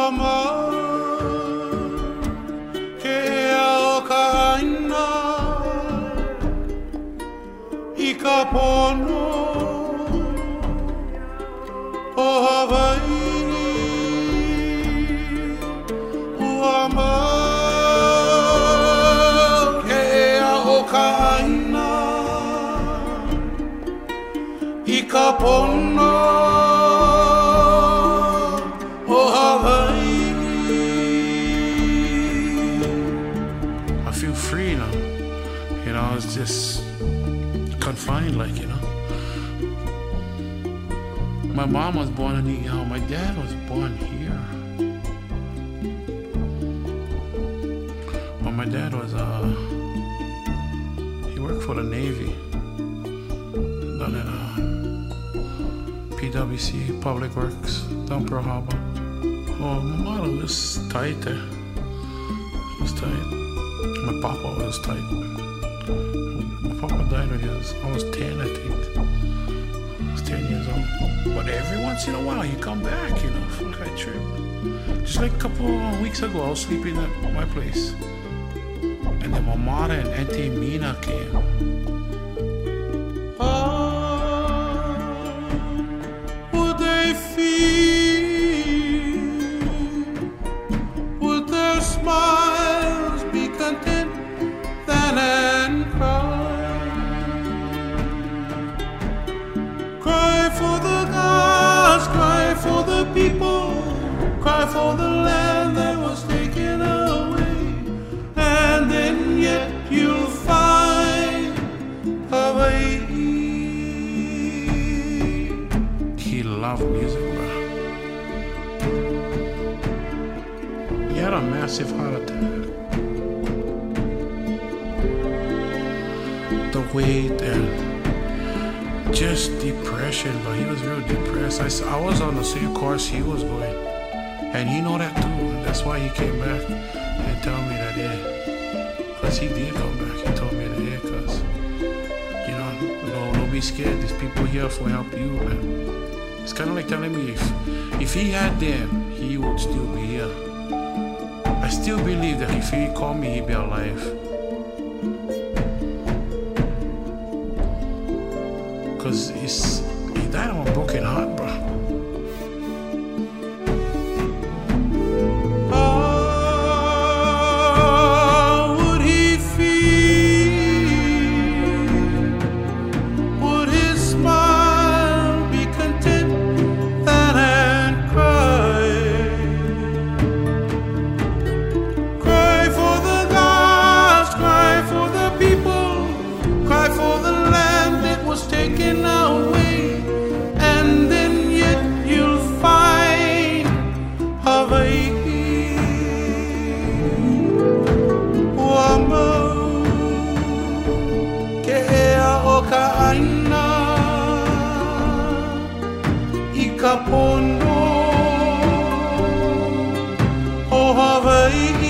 ama ke ao ka aina I ka pono o Hawaii ua mau ke ao ka aina I ka pono o Hawaii. I feel free now. You know, it's just confined, like, you know. My mom was born in Niihau. My dad was born here. Well, my dad was, he worked for the Navy. Done in, PWC, Public Works, down Pearl Harbor. Oh, my mother was tight there. It was tight. My papa was tight. My papa died when he was almost 10, I think. I was 10 years old. But every once in a while, you come back, you know. Fuck, I trip. Just like a couple of weeks ago, I was sleeping at my place. And then my mother and Auntie Mina came. Would they feel? Would their smiles be content then and cry? Cry for the gods, cry for the people, cry for the land that was taken away. And then yet you'll find Hawaii. He loved music, bro. He had a massive heart attack. The weight and just depression, but he was real depressed. I was on the same course he was going, and he know that too. That's why he came back and told me that, yeah, because he did come back. He told me that, yeah, because, you know, don't be scared. These people here for help you, man. It's kind of like telling me if he had them, he would still be here. I still believe that if he called me, he'd be alive. Because he died of a broken heart, bro. Would he feel? Would his smile be content then and cry? Cry for the gods, cry for the people, cry for the land that was taken away, and then yet you'll find Hawaii. Wama ke ea o ka aina I ka pono o Hawaii.